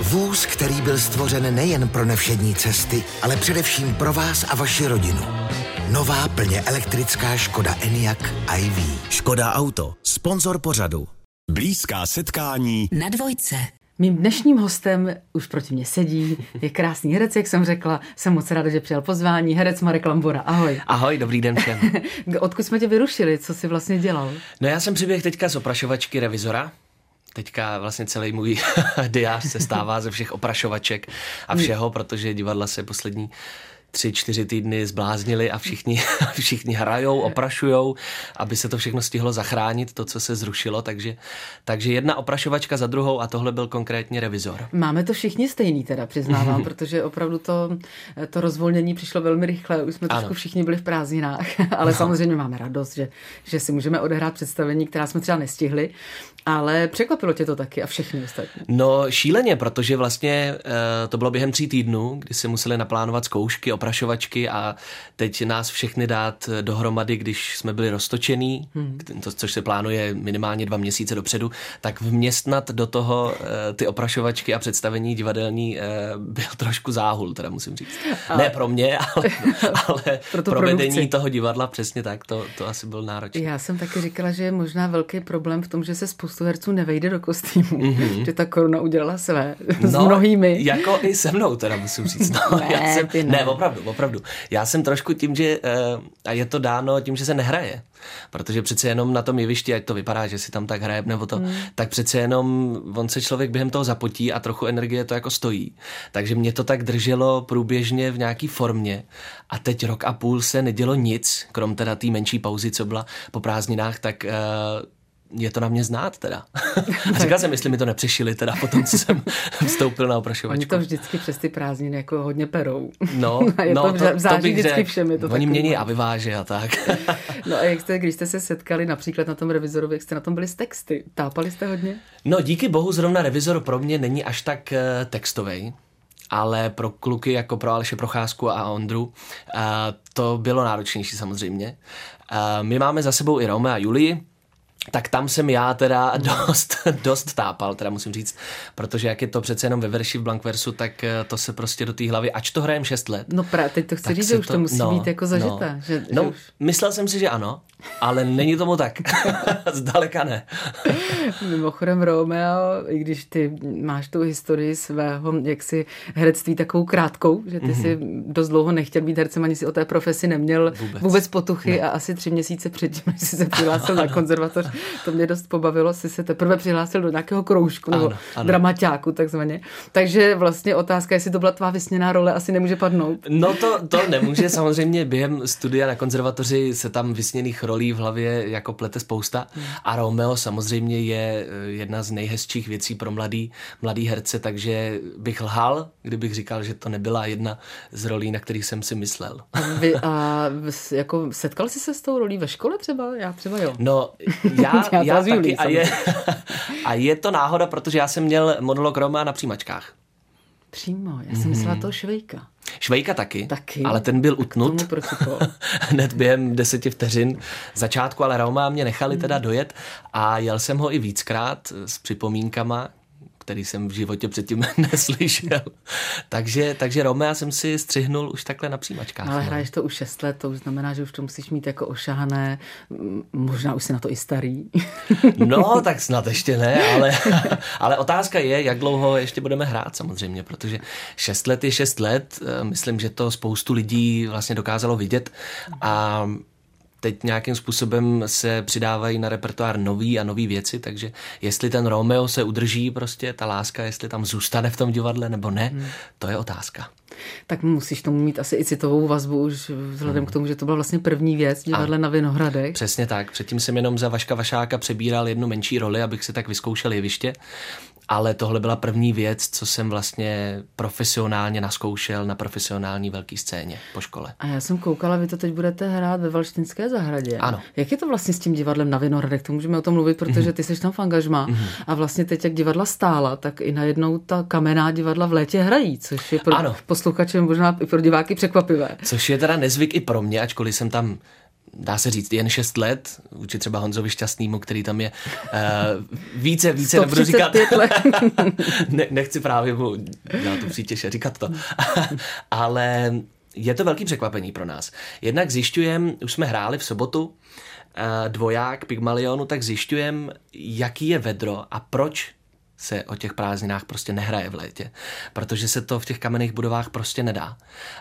Vůz, který byl stvořen nejen pro nevšední cesty, ale především pro vás a vaši rodinu. Nová plně elektrická Škoda Enyaq iV. Škoda Auto, sponzor pořadu. Blízká setkání na Dvojce. Mým dnešním hostem už proti mně sedí, je krásný herec, jak jsem řekla. Jsem moc ráda, že přijal pozvání. Herec Marek Lambora, ahoj. Ahoj, dobrý den všem. Odkud jsme tě vyrušili, co jsi vlastně dělal? No já jsem přiběhl teďka z oprašovačky Revizora. Teďka vlastně celý můj diář se stává ze všech oprašovaček a všeho, protože divadla se poslední 3-4 týdny zbláznili a všichni hrajou, oprašujou, aby se to všechno stihlo zachránit, to, co se zrušilo, takže jedna oprašovačka za druhou a tohle byl konkrétně Revizor. Máme to všichni stejný teda, přiznávám, protože opravdu to rozvolnění přišlo velmi rychle, už jsme trošku všichni byli v prázdninách, ale samozřejmě máme radost, že si můžeme odehrát představení, která jsme třeba nestihli, ale překvapilo tě to taky a všechny ostatní. No šíleně, protože vlastně to bylo během 3 týdnů, kdy se museli naplánovat zkoušky, oprašovačky a teď nás všechny dát dohromady, když jsme byli roztočený, což se plánuje minimálně 2 měsíce dopředu, tak vměstnat do toho ty oprašovačky a představení divadelní byl trošku záhul, teda musím říct. Ne pro mě, ale pro vedení toho divadla přesně tak, to asi byl náročný. Já jsem taky říkala, že je možná velký problém v tom, že se spoustu herců nevejde do kostýmu, že ta korona udělala své s mnohými. Jako i se mnou teda musím říct. Ne, opravdu. Já jsem trošku tím, že a je to dáno tím, že se nehraje. Protože přece jenom na tom jevišti, ať to vypadá, že si tam tak hraje nebo to, tak přece jenom on se člověk během toho zapotí a trochu energie to jako stojí. Takže mě to tak drželo průběžně v nějaký formě a teď 1,5 roku se nedělo nic, krom teda té menší pauzy, co byla po prázdninách, tak je to na mě znát teda. A říkal jsem, jestli mi to nepřešili teda potom, co jsem vstoupil na oprašovačku. Oni to vždycky přes ty prázdniny jako hodně perou. No, to bych vždycky všem. Oni mění a vyváže a tak. No a když jste se setkali například na tom Revizorovi, jak jste na tom byli s texty? Tápali jste hodně? No díky bohu zrovna Revizor pro mě není až tak textovej, ale pro kluky jako pro Aleše Procházku a Ondru to bylo náročnější samozřejmě. My máme za sebou i Romea a Julii, tak tam jsem já teda dost tápal, teda musím říct, protože jak je to přece jenom ve verši v Blankversu, tak to se prostě do té hlavy, ač to hrajem 6 let. No právě, teď to chci říct, že už to musí být jako zažité. No, myslel jsem si, že ano, ale není tomu tak. Zdaleka ne. Mimochodem Romeo, i když ty máš tu historii svého jaksi herectví takovou krátkou, že ty si dost dlouho nechtěl být hercem, ani si o té profesi neměl vůbec potuchy a asi 3 měsíce předtím, než jsi se přihlásil na konzervatoř, to mě dost pobavilo, jsi se teprve přihlásil do nějakého kroužku nebo dramaťáku takzvaně. Takže vlastně otázka, jestli to byla tvá vysněná role, asi nemůže padnout. No to nemůže, samozřejmě během studia na konzervatoři se tam vysněných rolí v hlavě jako plete spousta a Romeo samozřejmě je jedna z nejhezčích věcí pro mladý herce, takže bych lhal, kdybych říkal, že to nebyla jedna z rolí, na kterých jsem si myslel. Jako setkal jsi se s tou rolí ve škole třeba? Já třeba jo. No, já taky a je to náhoda, protože já jsem měl monolog Romea na přijímačkách. Přímo, já jsem myslela toho Švejka. Švejka taky, ale ten byl utnut hned během 10 vteřin začátku, ale Romea mě nechali teda dojet a jel jsem ho i víckrát s připomínkama, který jsem v životě předtím neslyšel. Takže Romea jsem si střihnul už takhle na přijímačkách. Ale hraješ to už 6 let, to už znamená, že už to musíš mít jako ošahané, možná už si na to i starý. No, tak snad ještě ne, ale otázka je, jak dlouho ještě budeme hrát samozřejmě, protože 6 let je 6 let, myslím, že to spoustu lidí vlastně dokázalo vidět a teď nějakým způsobem se přidávají na repertoár nový věci, takže jestli ten Romeo se udrží prostě, ta láska, jestli tam zůstane v tom divadle nebo ne, to je otázka. Tak musíš tomu mít asi i citovou vazbu už vzhledem k tomu, že to byla vlastně první věc divadle na Vinohradech. Přesně tak. Předtím jsem jenom za Vaška Vašáka přebíral jednu menší roli, abych si tak vyzkoušel jeviště. Ale tohle byla první věc, co jsem vlastně profesionálně naskoušel na profesionální velké scéně po škole. A já jsem koukala, vy to teď budete hrát ve Valštinské zahradě. Ano. Jak je to vlastně s tím divadlem na Vinohradech? To můžeme o tom mluvit, protože ty seš tam v angažmá. A vlastně teď, jak divadla stála, tak i najednou ta kamenná divadla v létě hrají, což je pro posluchače možná i pro diváky překvapivé. Což je teda nezvyk i pro mě, ačkoliv jsem tam dá se říct, jen 6 let, vůči třeba Honzovi Šťastnýmu, který tam je více nebudu říkat. let. Nechci právě mu dělat tu přítěž říkat to. Ale je to velký překvapení pro nás. Jednak zjišťujeme, už jsme hráli v sobotu dvoják Pygmalionu, tak zjišťujeme, jaký je vedro a proč se o těch prázdninách prostě nehraje v létě. Protože se to v těch kamenných budovách prostě nedá.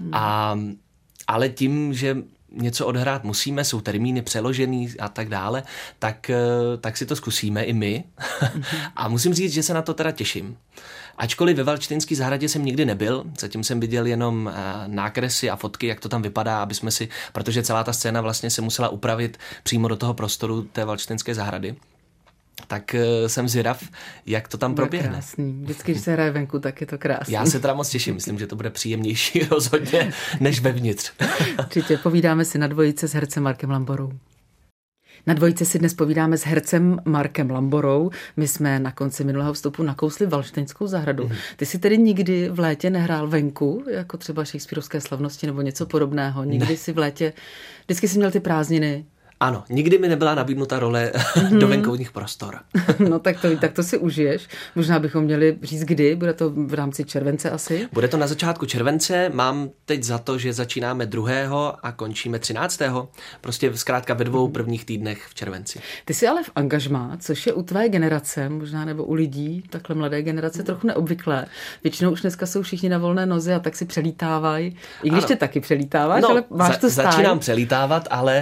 Ale tím, že něco odhrát musíme, jsou termíny přeložený a tak dále, tak si to zkusíme i my. A musím říct, že se na to teda těším. Ačkoliv ve Valštejnské zahradě jsem nikdy nebyl, zatím jsem viděl jenom nákresy a fotky, jak to tam vypadá, aby jsme si, protože celá ta scéna vlastně se musela upravit přímo do toho prostoru té Valštejnské zahrady. Tak jsem zvědav, jak to tam proběhne. Krásný. Vždycky, když se hraje venku, tak je to krásný. Já se teda moc těším, myslím, že to bude příjemnější rozhodně, než vevnitř. Určitě povídáme si na dvojice s hercem Markem Lamborou. Na dvojice si dnes povídáme s hercem Markem Lamborou. My jsme na konci minulého vstupu nakousli Valštejnskou zahradu. Ty jsi tedy nikdy v létě nehrál venku, jako třeba Shakespearovské slavnosti nebo něco podobného? Nikdy si v létě, vždycky jsi měl ty prázdniny? Ano, nikdy mi nebyla nabídnuta role do venkovních prostor. No tak to si užiješ. Možná bychom měli říct kdy, bude to v rámci července asi? Bude to na začátku července, mám teď za to, že začínáme 2. a končíme 13. Prostě zkrátka ve 2 prvních týdnech v červenci. Ty jsi ale v angažmá, což je u tvé generace, možná nebo u lidí, takhle mladé generace, trochu neobvyklé. Většinou už dneska jsou všichni na volné noze a tak si přelítávají. I když tě taky přelítáváš, ale máš to stále. Začínám přelítávat, ale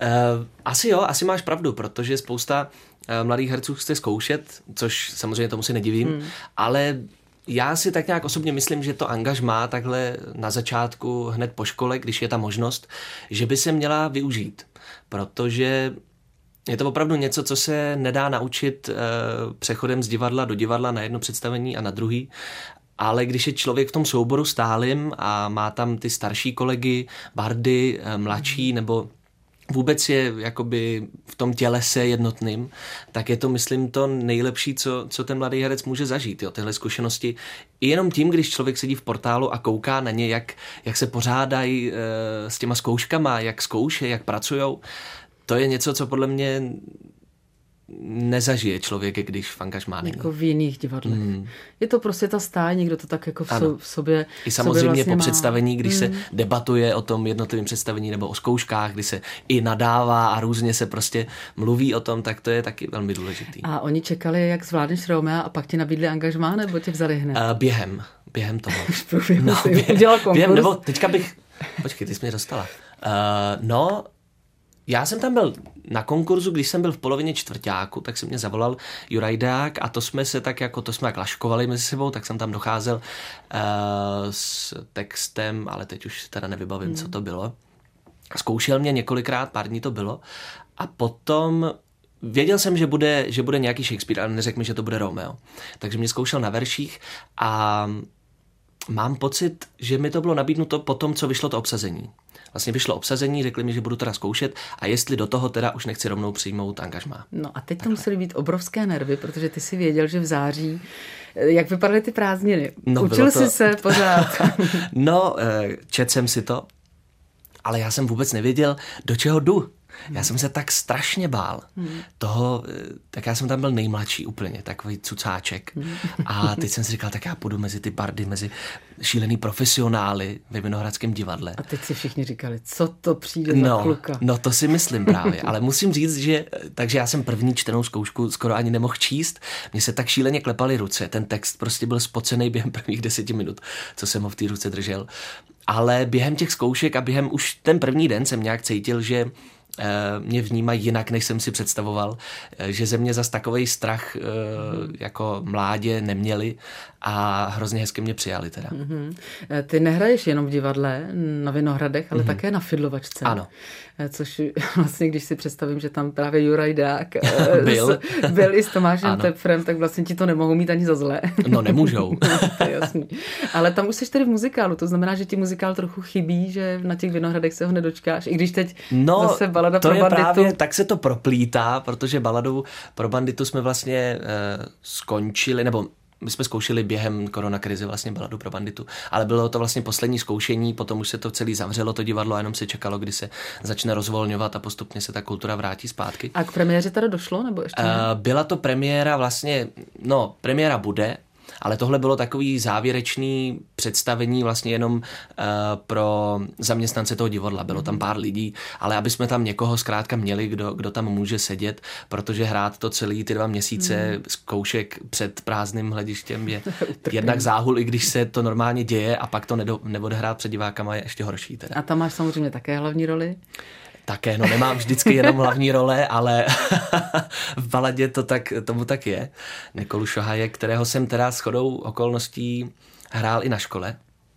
asi máš pravdu, protože spousta mladých herců chce zkoušet, což samozřejmě tomu si nedivím, ale já si tak nějak osobně myslím, že to angažmá takhle na začátku, hned po škole, když je ta možnost, že by se měla využít, protože je to opravdu něco, co se nedá naučit přechodem z divadla do divadla na jedno představení a na druhý. Ale když je člověk v tom souboru stálym a má tam ty starší kolegy, bardy, mladší nebo vůbec je jakoby v tom tělese jednotným, tak je to, myslím, to nejlepší, co ten mladý herec může zažít. Jo, tyhle zkušenosti. I jenom tím, když člověk sedí v portálu a kouká na ně, jak se pořádají s těma zkouškama, jak zkoušejí, jak pracujou, to je něco, co podle mě nezažije člověk, když v angažmá není. Jako v jiných divadlech. Je to prostě ta stáj, někdo to tak jako v sobě i samozřejmě vlastně po představení, když se debatuje o tom jednotlivém představení nebo o zkouškách, kdy se i nadává a různě se prostě mluví o tom, tak to je taky velmi důležitý. A oni čekali, jak zvládneš Romea a pak ti nabídli angažmá, nebo tě vzali hned? Během toho. Udělal konkurs? Nebo teďka bych... Počkej, ty jsi mě dostala. Já jsem tam byl na konkurzu, když jsem byl v polovině čtvrťáku, tak se mě zavolal Juraj Deák a to jsme laškovali mezi sebou, tak jsem tam docházel s textem, ale teď už teda nevybavím, co to bylo. Zkoušel mě několikrát, pár dní to bylo a potom věděl jsem, že bude nějaký Shakespeare, ale neřekl mi, že to bude Romeo. Takže mě zkoušel na verších a mám pocit, že mi to bylo nabídnuto po tom, co vyšlo to obsazení. Vlastně vyšlo obsazení, řekli mi, že budu teda zkoušet a jestli do toho teda už nechci rovnou přijmout angažmá. No a teď to musely být obrovské nervy, protože ty si věděl, že v září, jak vypadaly ty prázdniny? Učil jsi se pořád? Četl jsem si to, ale já jsem vůbec nevěděl, do čeho jdu. Já jsem se tak strašně bál toho, tak já jsem tam byl nejmladší úplně, takový cucáček. A teď jsem si říkal, tak já půjdu mezi ty bardy, mezi šílený profesionály ve Vinohradském divadle. A teď si všichni říkali, co to přijde za kluka. No to si myslím právě, ale musím říct, takže já jsem první čtenou zkoušku skoro ani nemohl číst, mně se tak šíleně klepaly ruce, ten text prostě byl spocený během prvních 10 minut, co jsem ho v té ruce držel. Ale během těch zkoušek a během už ten první den jsem nějak cítil, že mě vnímají jinak, než jsem si představoval, že ze mě zas takovej strach jako mládě neměli a hrozně hezky mě přijali teda. Ty nehraješ jenom v divadle na Vinohradech, ale také na fidlovačce. Ano. Což vlastně, když si představím, že tam právě Juraj Deák byl i s Tomášem Tepfrem, tak vlastně ti to nemohou mít ani za zlé. No nemůžou. To je jasný. Ale tam už jsi tedy v muzikálu, to znamená, že ti muzikál trochu chybí, že na těch Vinohradech se ho nedočkáš, i když teď zase balada pro banditu. Právě, tak se to proplítá, protože baladou pro banditu jsme vlastně skončili, nebo my jsme zkoušeli během koronakrize vlastně Baladu pro banditu, ale bylo to vlastně poslední zkoušení, potom už se to celý zavřelo, to divadlo, a jenom se čekalo, kdy se začne rozvolňovat a postupně se ta kultura vrátí zpátky. A k premiéře teda došlo, nebo ještě ne? Byla to premiéra vlastně, premiéra bude, ale tohle bylo takový závěrečný představení vlastně jenom pro zaměstnance toho divadla. Bylo tam pár lidí, ale aby jsme tam někoho zkrátka měli, kdo tam může sedět, protože hrát to celý ty 2 měsíce zkoušek před prázdným hledištěm je jednak záhul, i když se to normálně děje, a pak to neodehrát před divákama je ještě horší. Teda. A tam máš samozřejmě také hlavní roli? Také, nemám vždycky jenom hlavní role, ale v Baladě tomu tak je. Nikolu Šohaje, kterého jsem teda shodou okolností hrál i na škole,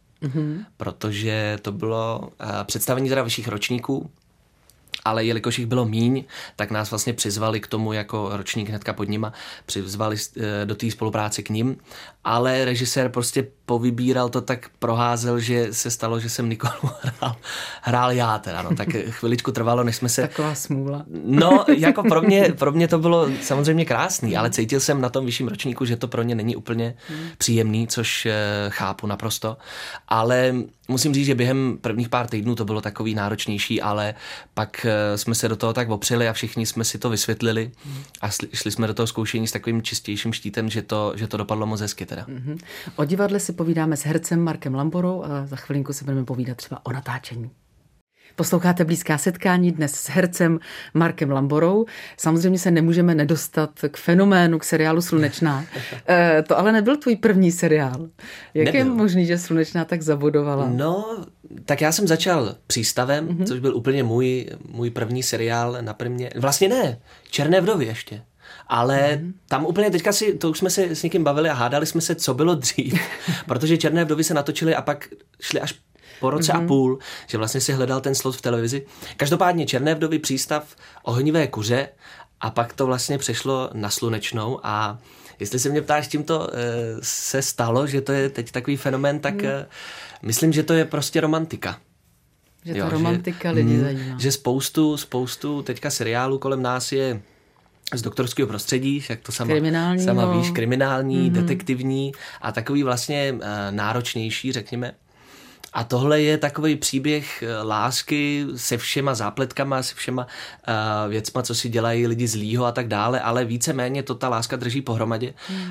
protože to bylo představení teda vyšších ročníků, ale jelikož jich bylo míň, tak nás vlastně přizvali k tomu jako ročník hnedka pod nima, přizvali do té spolupráce k nim, ale režisér prostě povybíral to, tak proházel, že se stalo, že jsem Nikolu hrál já teda, tak chviličku trvalo, než jsme se... Taková smůla. Jako pro mě to bylo samozřejmě krásný, ale cítil jsem na tom vyšším ročníku, že to pro ně není úplně příjemný, což chápu naprosto, ale musím říct, že během prvních pár týdnů to bylo takový náročnější, ale pak jsme se do toho tak opřeli a všichni jsme si to vysvětlili a šli jsme do toho zkoušení s takovým čistějším štítem, že to dopadlo moc hezky teda. O divadle si povídáme s hercem Markem Lamborou a za chvilinku si budeme povídat třeba o natáčení. Posloucháte Blízká setkání dnes s hercem Markem Lamborou. Samozřejmě se nemůžeme nedostat k fenoménu, k seriálu Slunečná. To ale nebyl tvůj první seriál. Jak je možný, že Slunečná tak zabodovala? Tak já jsem začal Přístavem, což byl úplně můj první seriál na Primě. Vlastně ne, Černé vdovy ještě. Ale tam úplně teďka to už jsme se s někým bavili a hádali jsme se, co bylo dřív. Protože Černé vdovy se natočily a pak šly až po roce a půl, že vlastně si hledal ten slot v televizi. Každopádně Černé vdovy, Přístav, Ohnivé kuře a pak to vlastně přešlo na Slunečnou a jestli se mě ptáš, čím to se stalo, že to je teď takový fenomén, tak myslím, že to je prostě romantika. Že ta romantika lidi zajímá. Že spoustu teďka seriálů kolem nás je z doktorského prostředí, jak to sama víš, kriminální, detektivní a takový vlastně náročnější, řekněme. A tohle je takový příběh lásky se všema zápletkama, se všema věcma, co si dělají lidi zlýho a tak dále, ale víceméně to ta láska drží pohromadě.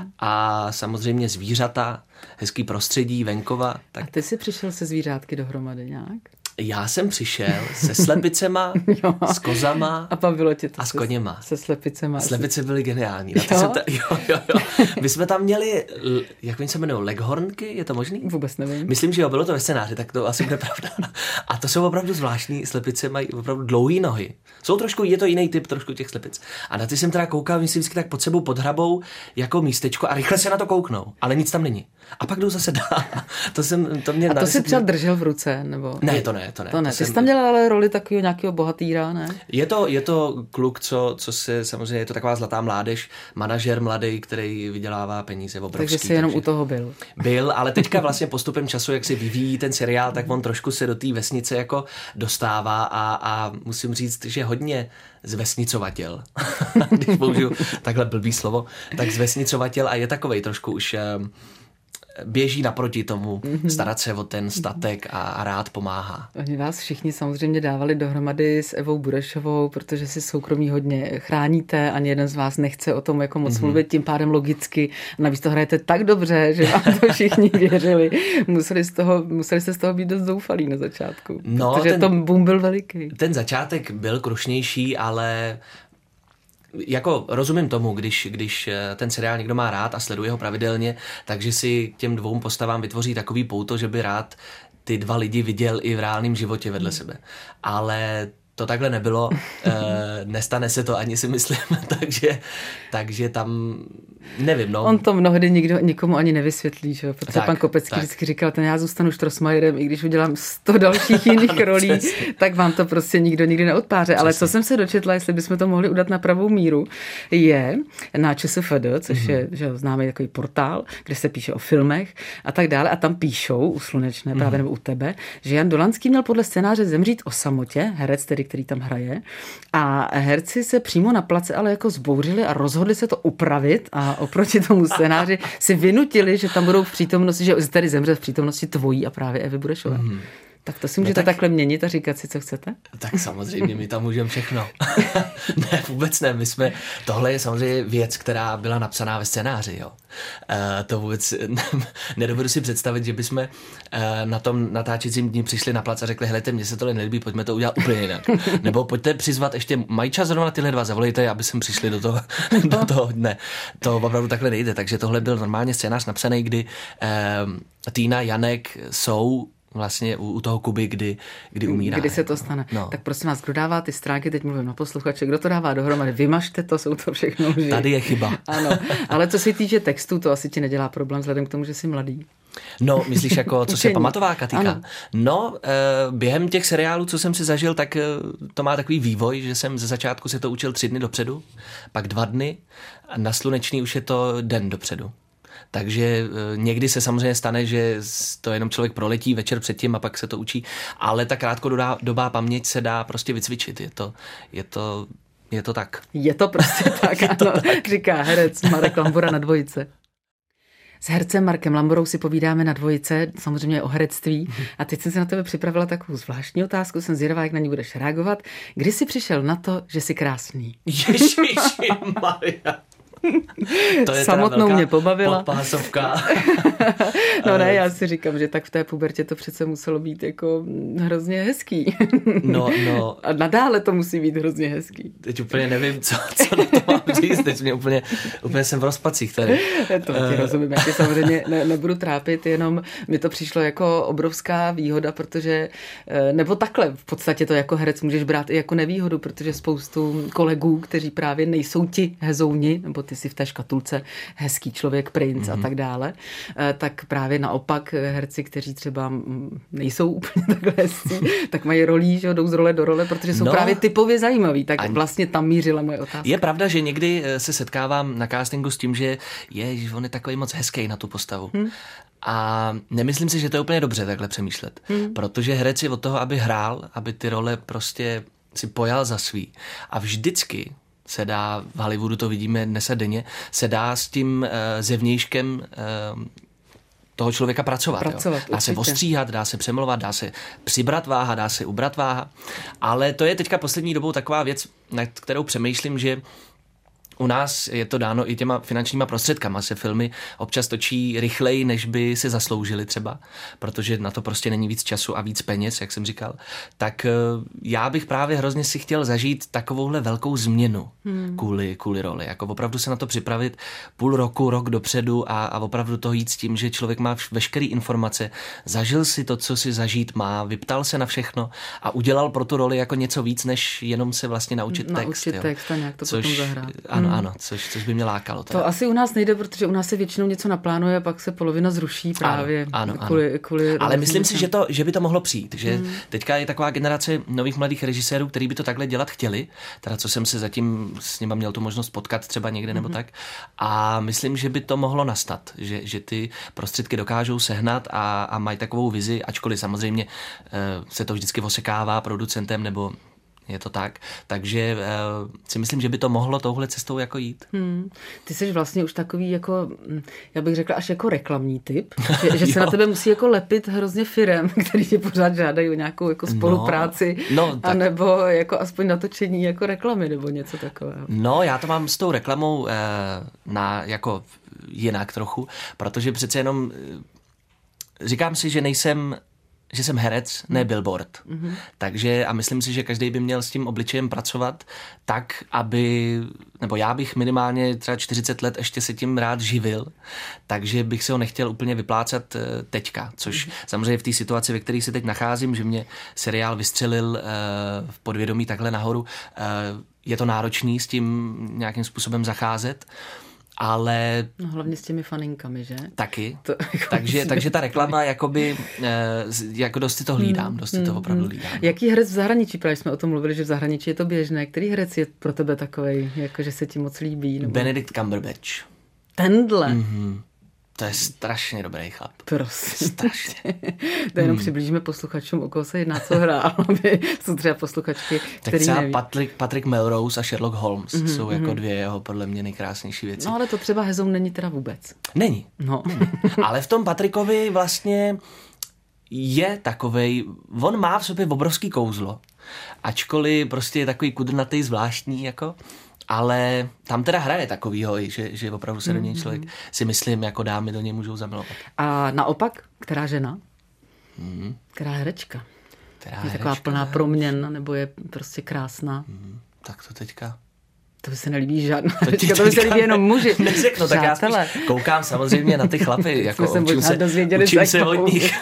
A samozřejmě zvířata, hezký prostředí, venkova. Tak... A ty jsi přišel se zvířátky dohromady nějak? Já jsem přišel se slepicema, s kozama a bavilo tě to a s koněma. Se slepicema. Slepice byly geniální. Jo. My jsme tam měli, jak oni se jmenují, leghornky, je to možný? Vůbec nevím. Myslím, že jo, bylo to ve scénáři, tak to asi bude pravda. A to jsou opravdu zvláštní slepice, mají opravdu dlouhé nohy. Je to jiný typ trošku těch slepic. A na ty jsem teda koukal, myslím vždycky tak pod sebou podhrabou jako místečko a rychle se na to kouknou, ale nic tam není. A pak jdou zase dál. To si třeba držel v ruce, nebo? Ne, to ne. Ty jsi tam dělal ale roli takového nějakého bohatýra, ne? Je to kluk, co se samozřejmě, je to taková zlatá mládež, manažer mladý, který vydělává peníze obrovský. Takže jsi jenom u toho byl. Byl, ale teďka vlastně postupem času, jak se vyvíjí ten seriál, tak on trošku se do té vesnice jako dostává a musím říct, že hodně zvesnicovatěl. Když použiju takhle blbý slovo, tak zvesnicovatěl a je takovej trošku už běží naproti tomu, starat se o ten statek a rád pomáhá. Oni vás všichni samozřejmě dávali dohromady s Evou Burešovou, protože si soukromí hodně chráníte, ani jeden z vás nechce o tom jako moc mluvit, tím pádem logicky. Navíc to hrajete tak dobře, že vám to všichni věřili. Museli jste z toho být dost zoufalí na začátku, protože ten boom byl veliký. Ten začátek byl krušnější, ale jako rozumím tomu, když ten seriál někdo má rád a sleduje ho pravidelně, takže si těm 2 postavám vytvoří takový pouto, že by rád ty 2 lidi viděl i v reálném životě vedle sebe. Ale to takhle nebylo, nestane se to ani si myslím, takže tam nevím. On to mnohdy nikomu ani nevysvětlí, že? Protože pan Kopecký vždycky říkal, já zůstanu Štrosmajerem, i když udělám 100 dalších jiných rolí, tak vám to prostě nikdo nikdy neodpáře. Ale co jsem se dočetla, jestli bychom to mohli udat na pravou míru, je na ČSFD, což je známý takový portál, kde se píše o filmech a tak dále, a tam píšou u Slunečné, právě nebo u tebe, že Jan Dolanský měl podle scénáře zemřít o samotě, herec tedy, který tam hraje. A herci se přímo na place ale jako zbouřili a rozhodli se to upravit a oproti tomu scénáři si vynutili, že tam budou v přítomnosti, že tady zemře v přítomnosti tvojí a právě Evy Burešové. Tak to si můžete takhle měnit a říkat si, co chcete? Tak samozřejmě, my tam můžeme všechno. Ne, vůbec ne. Tohle je samozřejmě věc, která byla napsaná ve scénáři. Jo. To vůbec nedovedu si představit, že bychom na tom natáčecím dní přišli na plac a řekli, helejte, mně se tohle nelíbí, pojďme to udělat úplně jinak. Nebo pojďte přizvat ještě, mají čas zrovna tyhle dva, zavolejte, aby jsme přišli do toho dne. To opravdu takhle nejde. Takže tohle byl normálně scénář napsaný, kdy Týna, Janek jsou vlastně u toho Kuby, kdy umírá. Kdy se to stane. No. Tak prosím vás, kdo dává ty stránky, teď mluvím na posluchače, kdo to dává dohromady, vymažte to, jsou to všechno lži. Tady je chyba. Ano, ale co se týče textu, to asi ti nedělá problém vzhledem k tomu, že jsi mladý. No, myslíš jako, co se pamatováka týká? No, během těch seriálů, co jsem si zažil, tak to má takový vývoj, že jsem ze začátku se to učil 3 dny dopředu, pak 2 dny a na Slunečný už je to den dopředu. Takže někdy se samozřejmě stane, že to jenom člověk proletí večer předtím a pak se to učí, ale ta krátkodobá paměť se dá prostě vycvičit. Je to tak. Je to prostě tak, ano, tak. Říká herec Marek Lambura na Dvojice. S hercem Markem Lamborou si povídáme na Dvojice, samozřejmě o herectví. A teď jsem si na tebe připravila takovou zvláštní otázku, jsem zvědavá, jak na ní budeš reagovat. Kdy jsi přišel na to, že jsi krásný? Ježišimaria. To je samotnou mě pobavila. Podpásovka. No ne, já si říkám, že tak v té pubertě to přece muselo být jako hrozně hezký. No. A nadále to musí být hrozně hezký. Teď úplně nevím, co na to mám říct. Teď mě úplně jsem v rozpacích tady. To ti rozumím, já ti samozřejmě nebudu trápit, jenom mi to přišlo jako obrovská výhoda, protože, nebo takhle, v podstatě to jako herec můžeš brát i jako nevýhodu, protože spoustu kolegů, kteří právě nejsou ti hezouni, nebo ty si v té škatulce hezký člověk, princ a tak dále, tak právě naopak herci, kteří třeba nejsou úplně takhle hezcí, tak mají rolí, že jdou z role do role, protože jsou právě typově zajímaví, tak vlastně tam mířila moje otázka. Je pravda, že někdy se setkávám na castingu s tím, že on je takový moc hezký na tu postavu. A nemyslím si, že to je úplně dobře takhle přemýšlet, protože herec je od toho, aby hrál, aby ty role prostě si pojal za svý. A vždycky se dá, v Hollywoodu to vidíme dnes a denně, se dá s tím zevnějškem toho člověka pracovat. Dá se ostříhat, dá se přemlouvat, dá se přibrat váha, dá se ubrat váha. Ale to je teďka poslední dobou taková věc, nad kterou přemýšlím, že u nás je to dáno i těma finančníma prostředkama. Se filmy občas točí rychleji, než by si zasloužili třeba, protože na to prostě není víc času a víc peněz, jak jsem říkal. Tak já bych právě hrozně si chtěl zažít takovouhle velkou změnu kvůli roli. Jako opravdu se na to připravit půl roku, rok dopředu a opravdu to jít s tím, že člověk má veškeré informace, zažil si to, co si zažít má, vyptal se na všechno a udělal pro tu roli jako něco víc, než jenom se vlastně naučit text. Text a nějak to potom zahrát. Ano, což by mě lákalo. Teda. To asi u nás nejde, protože u nás se většinou něco naplánuje a pak se polovina zruší právě kvůli ale myslím si, že by to mohlo přijít. Že teďka je taková generace nových mladých režisérů, kteří by to takhle dělat chtěli, teda co jsem se zatím s nima měl tu možnost potkat třeba někde nebo tak. A myslím, že by to mohlo nastat, že ty prostředky dokážou sehnat a mají takovou vizi, ačkoliv samozřejmě se to vždycky osekává producentem nebo je to tak. Takže si myslím, že by to mohlo touhle cestou jako jít. Ty jsi vlastně už takový jako, já bych řekla až jako reklamní typ, že se na tebe musí jako lepit hrozně firem, který tě pořád žádají o nějakou jako spolupráci, anebo jako aspoň natočení jako reklamy nebo něco takového. No, já to mám s tou reklamou jako jinak trochu, protože přece jenom říkám si, že jsem herec, ne billboard. Takže a myslím si, že každý by měl s tím obličejem pracovat tak, nebo já bych minimálně třeba 40 let ještě se tím rád živil, takže bych se ho nechtěl úplně vyplácat teďka, což samozřejmě v té situaci, ve které se teď nacházím, že mě seriál vystřelil v podvědomí takhle nahoru, je to náročný s tím nějakým způsobem zacházet, ale... No, hlavně s těmi faninkami, že? Taky. Takže ta reklama jakoby, jako dost si to hlídám, dost si to opravdu hlídám. Jaký herec v zahraničí, právě jsme o tom mluvili, že v zahraničí je to běžné. Který herec je pro tebe takovej, jako že se ti moc líbí? Nebo... Benedict Cumberbatch. Tenhle? To je strašně dobrý chlap. Prosím. Strašně. To jenom přiblížíme posluchačům, o koho se jedná, co hrál, aby jsou třeba posluchačky, který neví. Patrick Melrose a Sherlock Holmes jsou jako dvě jeho podle mě nejkrásnější věci. No ale to třeba Hezoun není teda vůbec. Není. No. Ale v tom Patrickovi vlastně je takovej, on má v sobě obrovský kouzlo, ačkoliv prostě je takový kudrnatý, zvláštní jako, ale tam teda hraje takovýho, že opravdu se do něj člověk, si myslím, jako dámy do něj můžou zamilovat. A naopak, která žena? Která herečka? Je taková plná proměn, nebo je prostě krásná? Tak to teďka... To by se nelíbí žádná herečka, to by se líbí jenom muži. Neřeknu, tak já spíš koukám samozřejmě na ty chlapy, jako učím se od nich.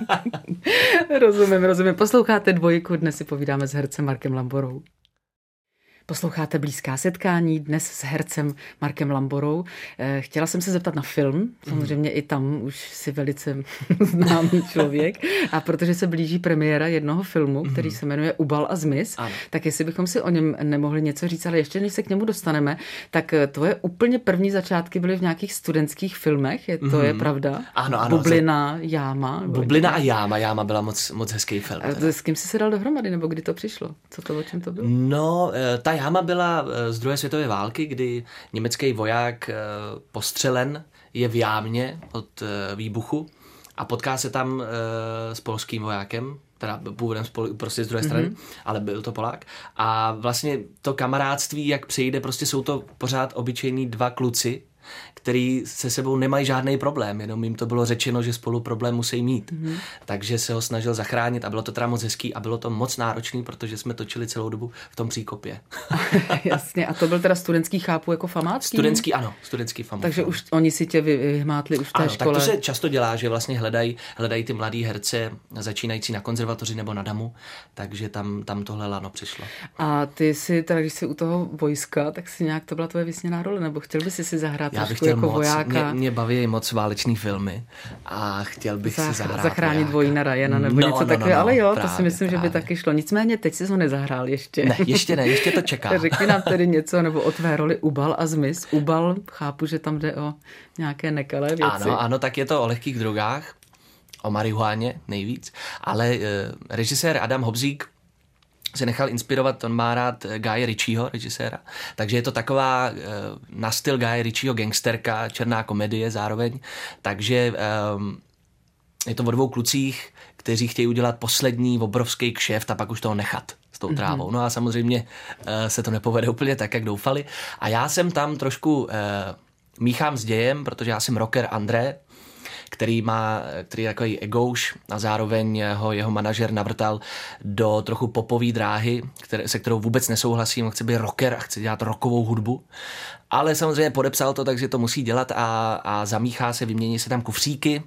Rozumím. Posloucháte Dvojku, dnes si povídáme s hercem Markem Lamborou. Posloucháte Blízká setkání, dnes s hercem Markem Lamborou. Chtěla jsem se zeptat na film, samozřejmě i tam už si velice známý člověk, a protože se blíží premiéra jednoho filmu, který se jmenuje Ubal a zmiz, tak jestli bychom si o něm nemohli něco říct, ale ještě než se k němu dostaneme, tak tvoje úplně první začátky byly v nějakých studentských filmech, to je pravda? Ano. Bublina, Jáma. Bublina a Jáma byla moc hezký film. S kým jsi se dal dohromady, nebo kdy to přišlo? O čem to bylo? No, ta Jáma byla z druhé světové války, kdy německý voják postřelen je v jámě od výbuchu a potká se tam s polským vojákem, teda původem prostě z druhé strany, ale byl to Polák. A vlastně to kamarádství, jak přejde, prostě jsou to pořád obyčejní dva kluci, který se sebou nemají žádný problém, jenom jim to bylo řečeno, že spolu problém musí mít. Takže se ho snažil zachránit a bylo to teda moc hezký a bylo to moc náročný, protože jsme točili celou dobu v tom příkopě. Jasně, a to byl teda studentský, chápu, jako famátský? Studentský famát. Takže už oni si tě vyhmátli už v té škole. Tak to se často dělá, že vlastně hledají ty mladý herce začínající na konzervatoři nebo na DAMu, takže tam tohle lano přišlo. A ty si teda, když jsi u toho vojska, tak si nějak to byla tvoje vysněná role, nebo chtěl bys si zahrát? Já bych chtěl jako vojáka. Mě baví moc váleční filmy a chtěl bych si zahrát zachránit vojáka. Vojína Ryana nebo něco takového, ale jo, právě, to si myslím, že by taky šlo. Nicméně teď jsi ho nezahrál ještě. Ne, ještě to čeká. Řekni nám tedy něco, nebo o tvé roli Ubal a zmiz. Ubal, chápu, že tam jde o nějaké nekalé věci. Ano, tak je to o lehkých drogách, o marihuáně nejvíc, ale režisér Adam Hobzík se nechal inspirovat, on má rád Guye Ritchieho, režiséra, takže je to taková na styl Guye Ritchieho gangsterka, černá komedie zároveň, takže je to o dvou klucích, kteří chtějí udělat poslední obrovský kšeft a pak už toho nechat s tou trávou. No a samozřejmě se to nepovede úplně tak, jak doufali. A já jsem tam trošku míchám s dějem, protože já jsem rocker André, který je takový egouš a zároveň jeho manažer navrtal do trochu popové dráhy, se kterou vůbec nesouhlasím, on chce být rocker a chce dělat rockovou hudbu. Ale samozřejmě podepsal to, takže to musí dělat a zamíchá se, vymění se tam kufříky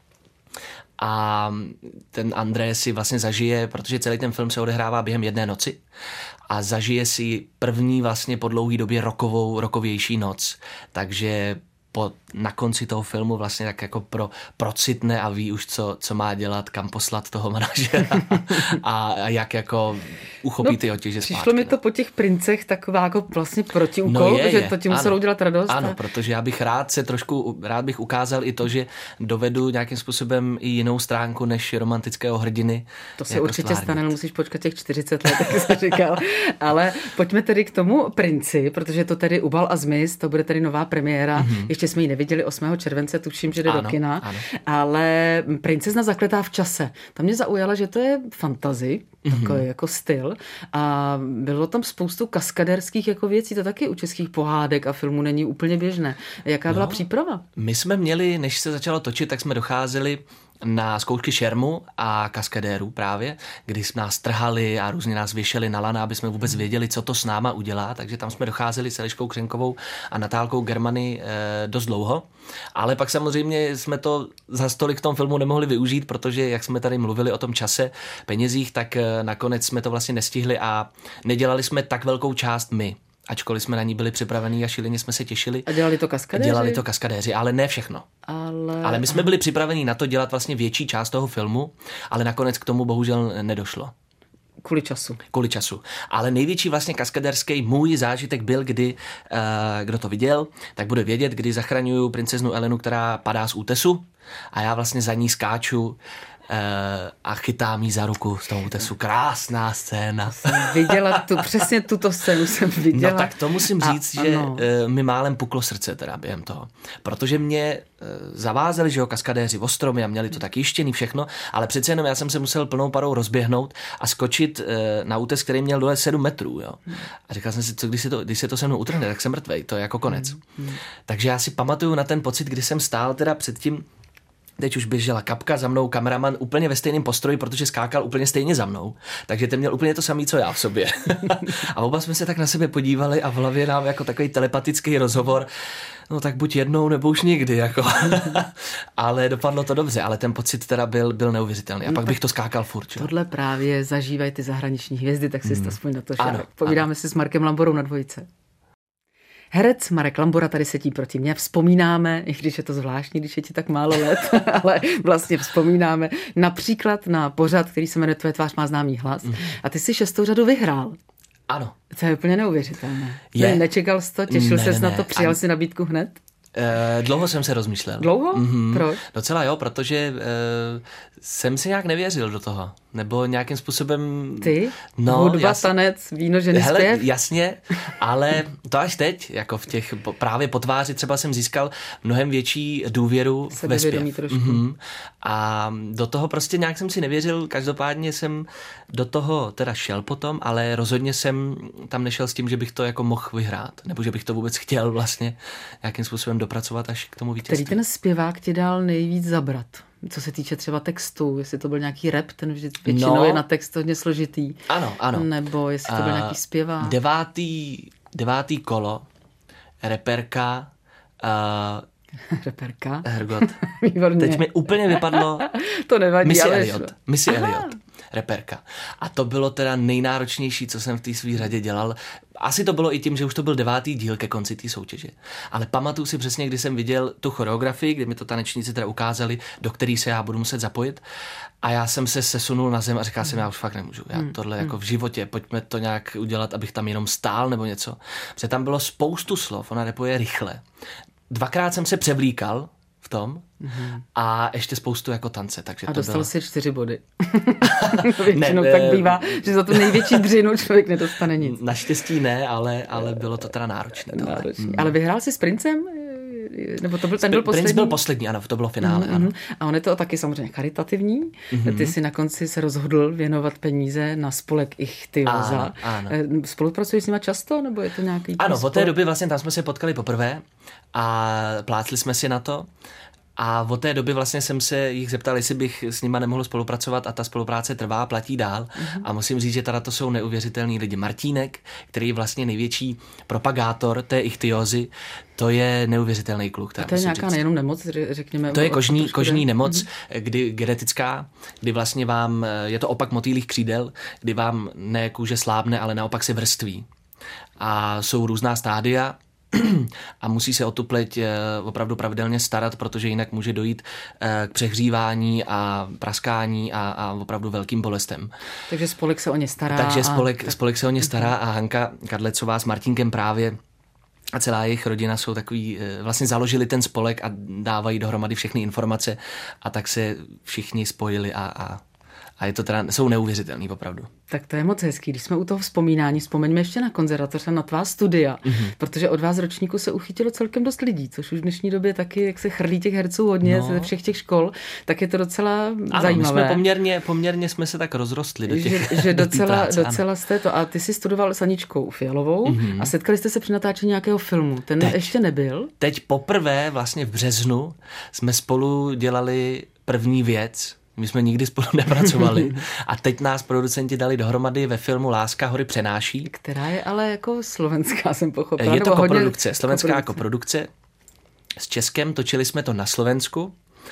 a ten André si vlastně zažije, protože celý ten film se odehrává během jedné noci a zažije si první vlastně po dlouhé době rockovější noc. Takže na konci toho filmu vlastně tak jako procitne a ví už, co má dělat, kam poslat toho manažera a jak jako uchopí ty otěže zpátky. Přišlo mi to po těch princech taková jako vlastně protiúkol, že to ti muselo udělat radost. Ano, protože já bych rád bych ukázal i to, že dovedu nějakým způsobem i jinou stránku než romantického hrdiny. To se jako určitě stane, musíš počkat těch 40 let, tak jsi říkal. Ale pojďme tedy k tomu princi, protože to tedy Ubal a zmiz, to bude tedy nová premiéra. Ještě jsme ji neviděli 8. července, tuším, že jde do kina. Ano. Ale Princezna zakletá v čase. Tam mě zaujala, že to je fantasy, takový jako styl. A bylo tam spoustu kaskaderských jako věcí, to taky u českých pohádek a filmů není úplně běžné. Jaká byla příprava? My jsme měli, než se začalo točit, tak jsme docházeli na zkoušky šermu a kaskadérů právě, kdy jsme nás trhali a různě nás věšeli na lana, aby jsme vůbec věděli, co to s náma udělá, takže tam jsme docházeli s Eliškou Křenkovou a Natálkou Germany dost dlouho, ale pak samozřejmě jsme to za stolik v tom filmu nemohli využít, protože jak jsme tady mluvili o tom čase, penězích, tak nakonec jsme to vlastně nestihli a nedělali jsme tak velkou část my. Ačkoliv jsme na ní byli připravení a šíleně jsme se těšili. A dělali to kaskadéři? Dělali to kaskadéři, ale ne všechno. Ale my jsme byli připraveni na to dělat vlastně větší část toho filmu, ale nakonec k tomu bohužel nedošlo. Kvůli času. Ale největší vlastně kaskaderský můj zážitek byl, kdy, kdo to viděl, tak bude vědět, kdy zachraňuju princeznu Elenu, která padá z útesu a já vlastně za ní skáču a chytám jí za ruku z toho útesu. Krásná scéna. Viděla přesně tuto scénu jsem viděla. No tak to musím říct, že mi málem puklo srdce teda během toho. Protože mě zavázeli, že jo, kaskadéři o stromy a měli to tak jištěný všechno, ale přece jenom já jsem se musel plnou parou rozběhnout a skočit na útes, který měl dole 7 metrů. Jo. A říkal jsem si, co když se to se mnou utrhne, tak jsem mrtvej, to je jako konec. Takže já si pamatuju na ten pocit, kdy jsem stál teda před tím. Teď už běžela kapka, za mnou kameraman úplně ve stejném postroji, protože skákal úplně stejně za mnou. Takže ten měl úplně to samé, co já v sobě. A oba jsme se tak na sebe podívali a v hlavě nám jako takový telepatický rozhovor, no tak buď jednou, nebo už nikdy. Jako. Ale dopadlo to dobře, ale ten pocit teda byl neuvěřitelný. A pak bych to skákal furt. Čo? Tohle právě zažívají ty zahraniční hvězdy, tak si aspoň na to šel. Povídáme si s Markem Lamborou na dvojice. Herec Marek Lambora tady sedí proti mně. Vzpomínáme, i když je to zvláštní, když je ti tak málo let, ale vlastně vzpomínáme například na pořad, který se jmenuje Tvoje tvář má známý hlas. A ty si 6. řadu vyhrál. Ano. To je úplně neuvěřitelné. Nečekal jsi to? Těšil ses na to? Přijal si nabídku hned? Dlouho jsem se rozmýšlel. Dlouho? Proč? Docela jo, protože jsem si nějak nevěřil do toho. Nebo nějakým způsobem... Ty? Hudba, tanec, víno, ženy, zpěv? Jasně, ale to až teď, jako v těch právě po tváři třeba jsem získal mnohem větší důvěru ve zpěv. A do toho prostě nějak jsem si nevěřil, každopádně jsem do toho teda šel potom, ale rozhodně jsem tam nešel s tím, že bych to jako mohl vyhrát, nebo že bych to vůbec chtěl vlastně nějakým způsobem dopracovat až k tomu vítězství. Který ten zpěvák ti dal nejvíc zabrat? Co se týče třeba textu, jestli to byl nějaký rap, ten většinou je na text hodně složitý. Ano. Nebo jestli to byl nějaký zpěvák. Devátý kolo, reperka. Reperka? Hergot. Výborně. Teď mi úplně vypadlo to nevadí, Missy Elliot. Reperka. A to bylo teda nejnáročnější, co jsem v té svý řadě dělal. Asi to bylo i tím, že už to byl 9. díl ke konci té soutěže. Ale pamatuju si přesně, kdy jsem viděl tu choreografii, kdy mi to tanečníci teda ukázali, do který se já budu muset zapojit. A já jsem se sesunul na zem a říkal jsem, já už fakt nemůžu. Já tohle jako v životě, pojďme to nějak udělat, abych tam jenom stál nebo něco. Protože tam bylo spoustu slov, ona rapuje rychle. 2krát jsem se převlíkal v tom a ještě spoustu jako tance. Takže a to dostal si 4 body. Většinou tak bývá, že za tu největší dřinu člověk nedostane nic. Naštěstí ne, ale bylo to teda náročné. Ale vyhrál jsi s Princem? Nebo to byl, ten byl poslední? Princ byl poslední, ano, to bylo finále. Ano. A on je to taky samozřejmě charitativní. Ty si na konci se rozhodl věnovat peníze na spolek Ichthyosa. Ano. Spolupracuješ s nima často, nebo je to nějaký... Ano, od té doby vlastně tam jsme se potkali poprvé a plácli jsme si na to. A od té doby vlastně jsem se jich zeptal, jestli bych s nima nemohl spolupracovat a ta spolupráce trvá, platí dál. A musím říct, že teda to jsou neuvěřitelní lidi. Martínek, který je vlastně největší propagátor té ichtyózy, to je neuvěřitelný kluk. A to je nějaká nejenom nemoc, řekněme. To je kožní nemoc, kdy genetická, kdy vlastně vám, je to opak motýlích křídel, kdy vám ne kůže slábne, ale naopak se vrství. A jsou různá stádia, a musí se o tu pleť opravdu pravidelně starat, protože jinak může dojít k přehřívání a praskání a opravdu velkým bolestem. Takže spolek se o ně stará. Takže spolek se o ně stará a Hanka Kadlecová s Martínkem právě a celá jejich rodina jsou takový, vlastně založili ten spolek a dávají dohromady všechny informace a tak se všichni spojili a je to teda, jsou neuvěřitelný opravdu. Tak to je moc hezký. Když jsme u toho vzpomínání, vzpomeňme ještě na konzervatoř a na tvá studia, protože od vás ročníku se uchytilo celkem dost lidí, což už v dnešní době taky, jak se chrlí těch herců hodně ze všech těch škol, tak je to docela zajímavé. My jsme poměrně jsme se tak rozrostli do těch že docela jste to. A ty jsi studoval s Aničkou Fialovou a setkali jste se při natáčení nějakého filmu. Ten ještě nebyl? Teď poprvé vlastně v březnu jsme spolu dělali první věc. My jsme nikdy spolu nepracovali a teď nás producenti dali dohromady ve filmu Láska hory přenáší. Která je ale jako slovenská, jsem pochopila. Je to koprodukce, slovenská koprodukce. S Českem točili jsme to na Slovensku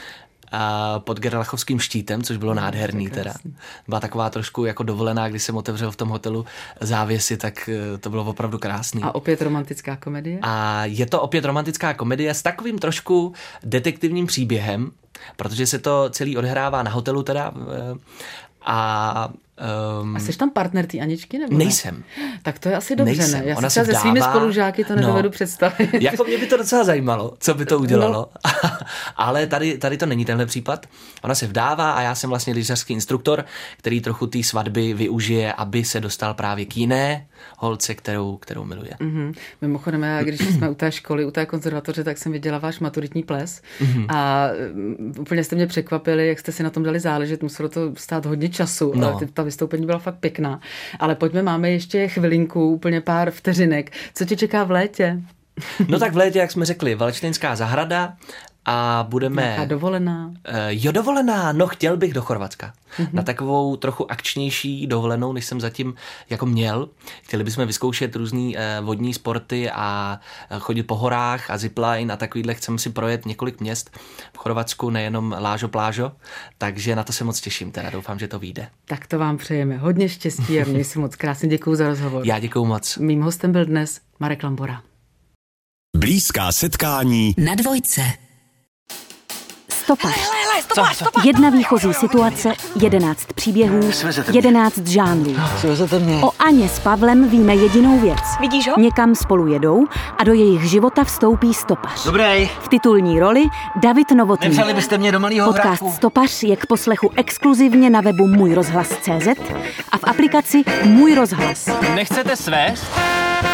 a pod Gerlachovským štítem, což bylo nádherný teda. Byla taková trošku jako dovolená, když jsem otevřel v tom hotelu závěsy, tak to bylo opravdu krásný. A opět romantická komedie? A je to opět romantická komedie s takovým trošku detektivním příběhem, protože se to celý odhrává na hotelu teda a A jsi tam partner té Aničky, nebo nejsem. Ne? Tak to je asi dobře, nejsem. Ne? Já si třeba se svými spolužáky to nedovedu představit. Jako mě by to docela zajímalo, co by to udělalo. No. Ale tady to není tenhle případ. Ona se vdává a já jsem vlastně lyžařský instruktor, který trochu té svatby využije, aby se dostal právě k jiné holce, kterou miluje. Mimochodem, já, když jsme u té školy, u té konzervatoře, tak jsem viděla váš maturitní ples a úplně jste mě překvapili, jak jste si na tom dali záležet. Muselo to stát hodně času, ale ta vystoupení byla fakt pěkná. Ale pojďme, máme ještě chvilinku, úplně pár vteřinek. Co tě čeká v létě? No tak v létě, jak jsme řekli, Valečtejnská zahrada a budeme... Nějaká dovolená? Dovolená, no chtěl bych do Chorvatska. Na takovou trochu akčnější dovolenou, než jsem zatím jako měl. Chtěli bychom vyzkoušet různý vodní sporty a chodit po horách a zipline a takovýhle. Chceme si projet několik měst v Chorvatsku, nejenom Lážo Plážo, takže na to se moc těším, teda doufám, že to vyjde. Tak to vám přejeme hodně štěstí a měj si moc krásně. Děkuju za rozhovor. Já děkuju moc. Mým hostem byl dnes Marek Lambora. Blízká setkání na Dvojce. Stopař. Jedna výchozí situace, 11 příběhů, 11 žánrů. O Aně s Pavlem víme jedinou věc. Vidíš ho? Někam spolu jedou a do jejich života vstoupí stopař. Dobrý. V titulní roli David Novotný. Nevzali byste mě do malýho Podcast hráku. Stopař je k poslechu exkluzivně na webu Můj rozhlas.cz a v aplikaci Můj rozhlas. Nechcete svést?